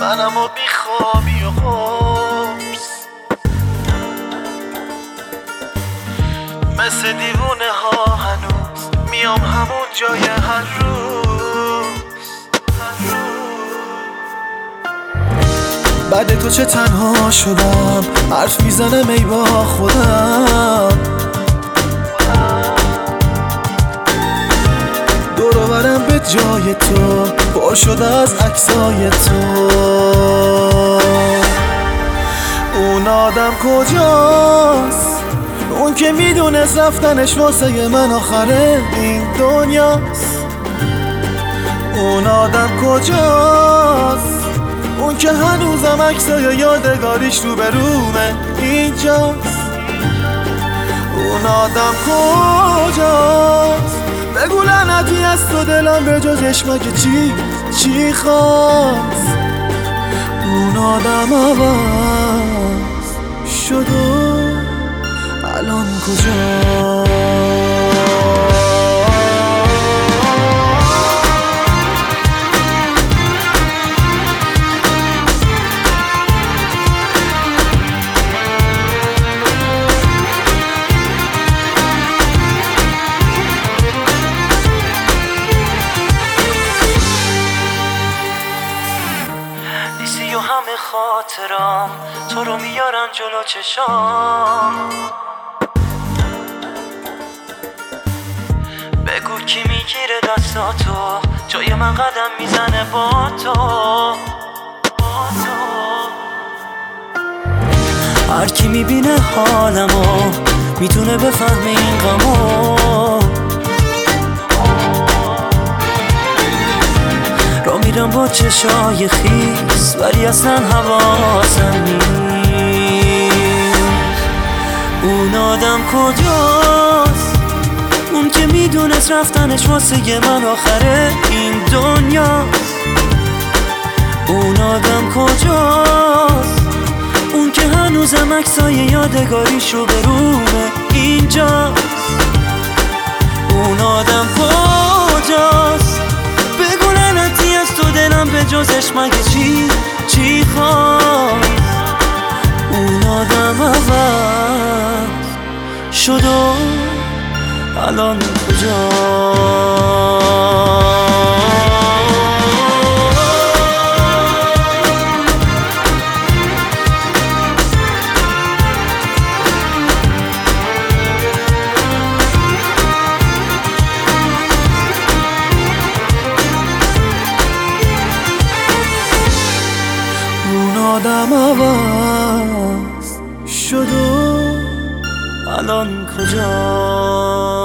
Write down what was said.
منم و بیخوابی و قرص، مثل دیوونه ها هنوز میام همون جای هر روز. بعد تو چه تنها شدم، حرف میزنم ای با خودم، دور و برم به جای تو پر شده از عکسای تو. اون آدم کجاست؟ اون که میدونست رفتنش واسه من آخره این دنیاست. اون آدم کجاست؟ اون که هنوزم عکسای یادگاریش رو به رومه اینجاست. اون آدم کجاست؟ بگو لعنتی از تو دلم به جز عشقه چی خواست. اون آدم عوض شد و الان کجاست؟ نیستی و همه خاطرام تو رو میارن جلو چشام. بگو کی میگیره دستاتو جای من قدم میزنه با تو. هر کی میبینه حالمو میتونه بفهمه این غمو. را میرم با چشای خیس ولی اصلا حواسم نیست. اون آدم کجاست؟ اون که میدونست رفتنش واسه من آخره این دنیاست. اون آدم کجاست؟ اون که هنوزم عکسای یادگاریشو به رومه اینجاست. اون آدم کجاست؟ بگو لعنتی از تو دلم به جزش مگه چی خواست. اون آدم عوض شد و الان کجاست؟ آدم عوض شد و الان کجا؟